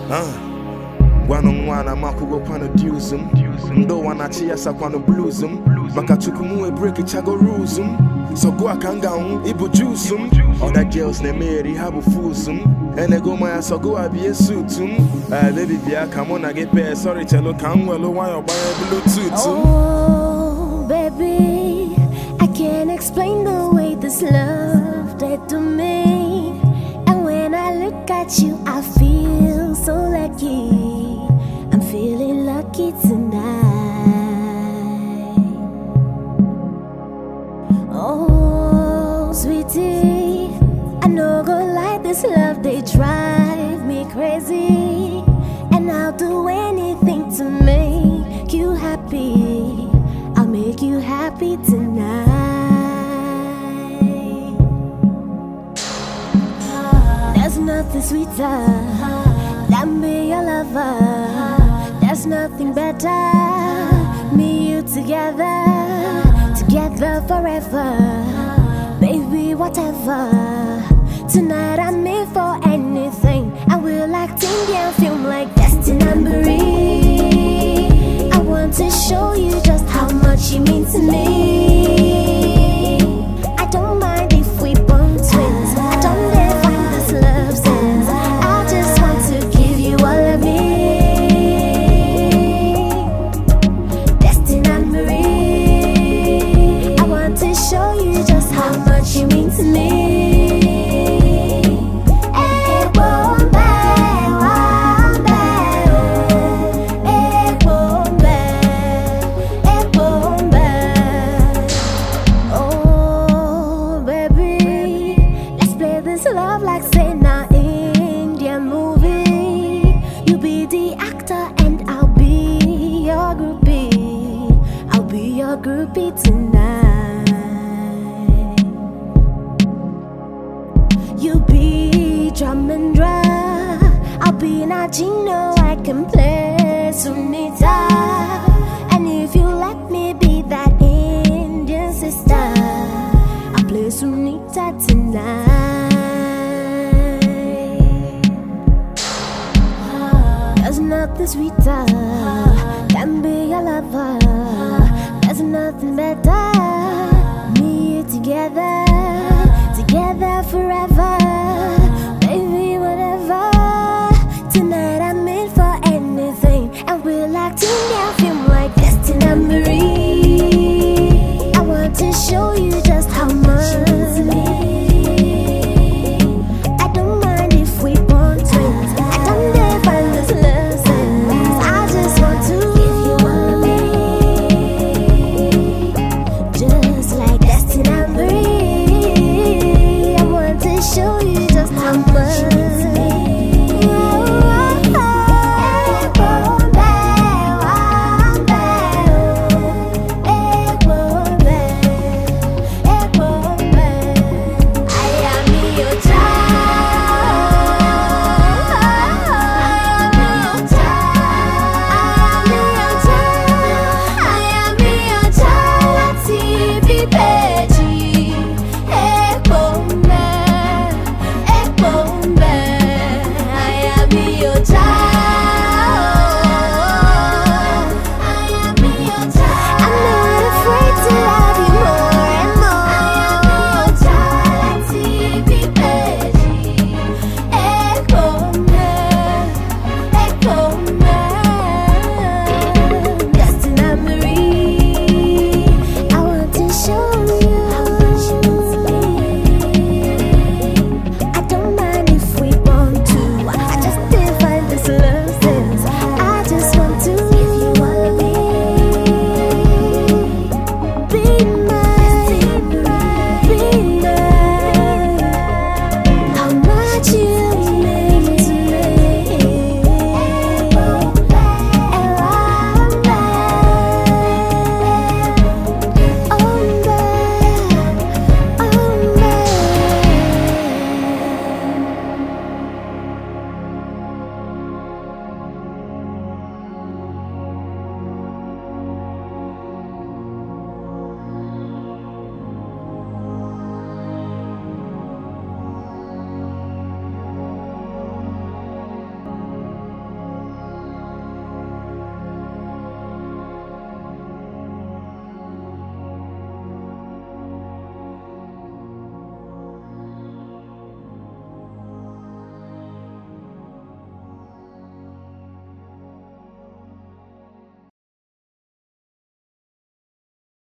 One on one, I'm a go pano dusum. No one at Chiasa pano bluesum. Bakatukumu a break it chago rusum. So go a kangaum, ibu juicum. Other girls ne Mary have a foosum. And I go my so go a be a suitum. Baby, come on, I get paid. Sorry, Cello, come well, why or buy a Bluetooth. Oh, baby, I can't explain the way this love did to me. And when I look at you, I feel so lucky. I'm feeling lucky tonight. Oh, sweetie, I know go like this love, they drive me crazy. And I'll do anything to make you happy. I'll make you happy tonight. There's nothing sweeter than be your lover. There's nothing better. Me, you together, together forever. Baby, whatever. Tonight I'm in for anything. I will act Indian film like Destin and Marie. I want to show you just how much you mean to me. I don't mind if we born twins. I don't dare find this love sense. I just want to give you all of me. Destin and Marie. I want to show you just how much you mean to me. Love like say na Indian movie. You be the actor and I'll be your groupie. I'll be your groupie tonight. You be Dramendra, I'll be Najino. I can play Sunita. And if you let me be that Indian sister, I'll play Sunita tonight. There's nothing sweeter than be your lover. There's nothing better. Me, you together, together forever.